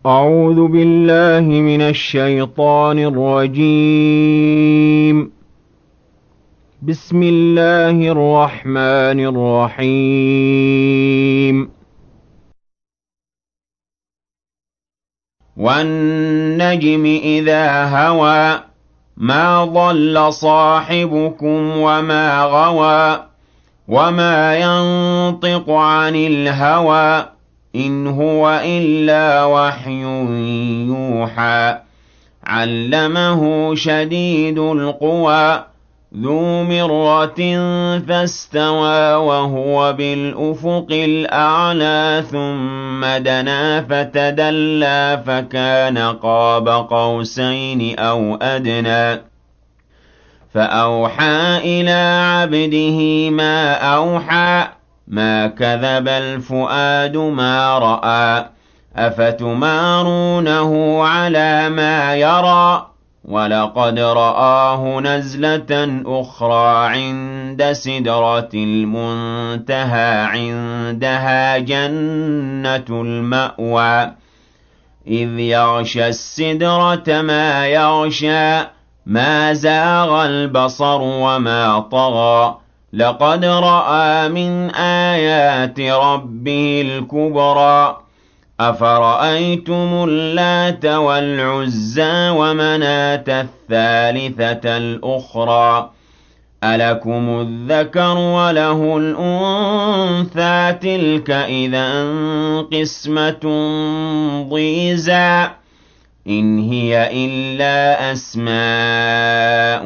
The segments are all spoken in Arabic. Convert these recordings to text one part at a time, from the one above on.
أعوذ بالله من الشيطان الرجيم. بسم الله الرحمن الرحيم. والنجم إذا هوى ما ضل صاحبكم وما غوى وما ينطق عن الهوى إن هو إلا وحي يوحى علمه شديد القوى ذو مرة فاستوى وهو بالأفق الأعلى ثم دنا فتدلى فكان قاب قوسين أو أدنى فأوحى إلى عبده ما أوحى ما كذب الفؤاد ما رأى أفتمارونه على ما يرى ولقد رآه نزلة أخرى عند سدرة المنتهى عندها جنة المأوى إذ يغشى السدرة ما يغشى ما زاغ البصر وما طغى لقد رأى من آيات ربه الكبرى أفرأيتم اللات والعزى ومناة الثالثة الأخرى ألكم الذكر وله الأنثى تلك إذا قسمة ضيزى إن هي إلا أسماء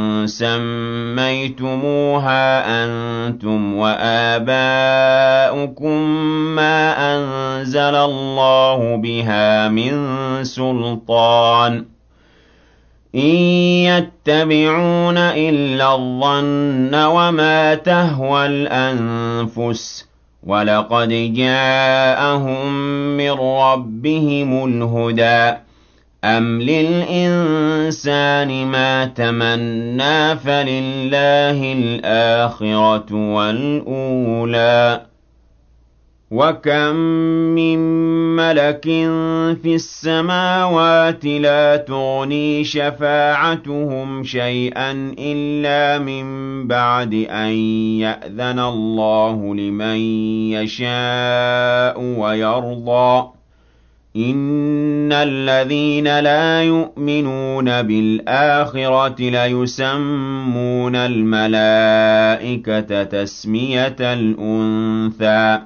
سميتموها أنتم وآباؤكم ما أنزل الله بها من سلطان إن يتبعون إلا الظن وما تهوى الأنفس ولقد جاءهم من ربهم الهدى أم للإنسان ما تمنى فلله الآخرة والأولى وكم من ملك في السماوات لا تغني شفاعتهم شيئا إلا من بعد أن يأذن الله لمن يشاء ويرضى إن الذين لا يؤمنون بالآخرة ليسمون الملائكة تسمية الأنثى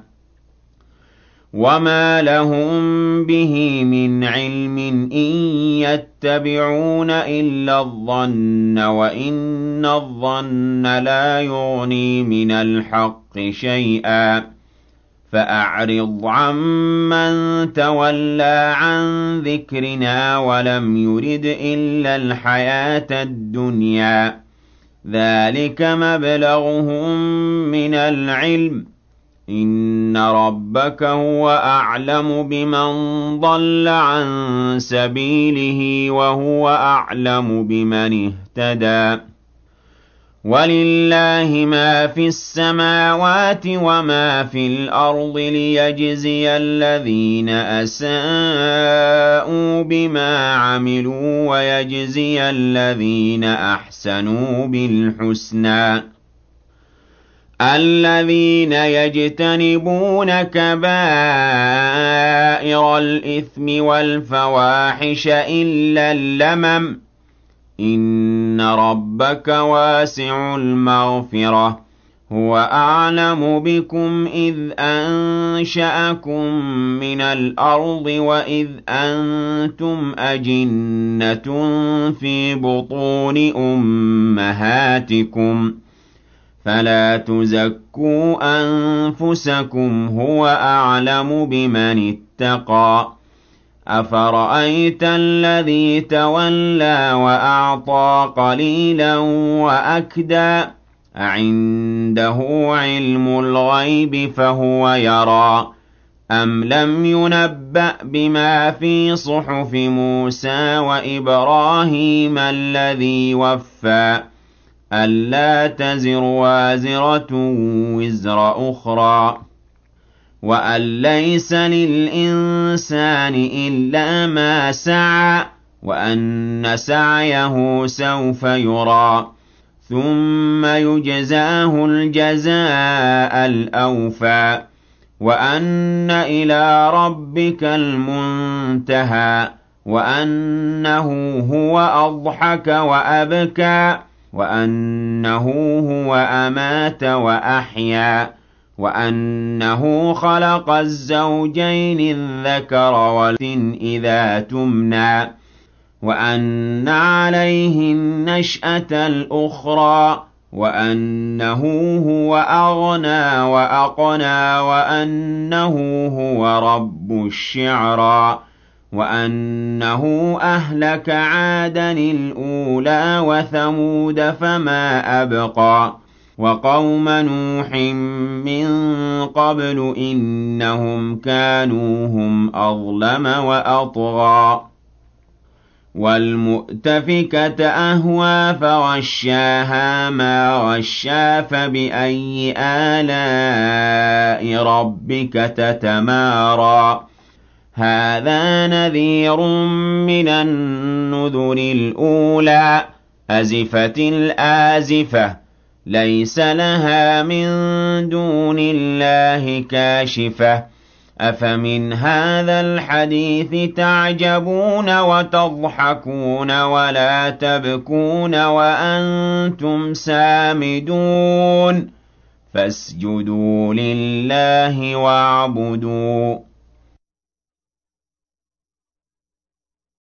وما لهم به من علم إن يتبعون إلا الظن وإن الظن لا يغني من الحق شيئا فأعرض عمن تولى عن ذكرنا ولم يرد إلا الحياة الدنيا ذلك مبلغهم من العلم إن ربك هو أعلم بمن ضل عن سبيله وهو أعلم بمن اهتدى ولله ما في السماوات وما في الأرض ليجزي الذين أساءوا بما عملوا ويجزي الذين أحسنوا بالحسنى الذين يجتنبون كبائر الإثم والفواحش إلا اللمم إن ربك واسع المغفرة هو أعلم بكم إذ أنشأكم من الأرض وإذ أنتم أجنة في بطون أمهاتكم فلا تزكوا أنفسكم هو أعلم بمن اتقى أفرأيت الذي تولى وأعطى قليلا وأكدى أعنده علم الغيب فهو يرى أم لم ينبأ بما في صحف موسى وإبراهيم الذي وفى ألا تزر وازرة وزر أخرى وأن ليس للإنسان إلا ما سعى وأن سعيه سوف يرى ثم يجزاه الجزاء الأوفى وأن إلى ربك المنتهى وأنه هو أضحك وأبكى وأنه هو أمات وأحيا وأنه خلق الزوجين الذكر والأنثى إذا تمنى وأن عليه النشأة الأخرى وأنه هو أغنى وأقنى وأنه هو رب الشعرى وأنه أهلك عادا الأولى وثمود فما أبقى وقوم نوح من قبل إنهم كانوا هم أظلم وأطغى والمؤتفكة أهوى فغشاها ما غشا فبأي آلاء ربك تتمارى هذا نذير من النذر الأولى أزفت الآزفة ليس لها من دون الله كاشفة أفمن هذا الحديث تعجبون وتضحكون ولا تبكون وأنتم سامدون فاسجدوا لله واعبدوا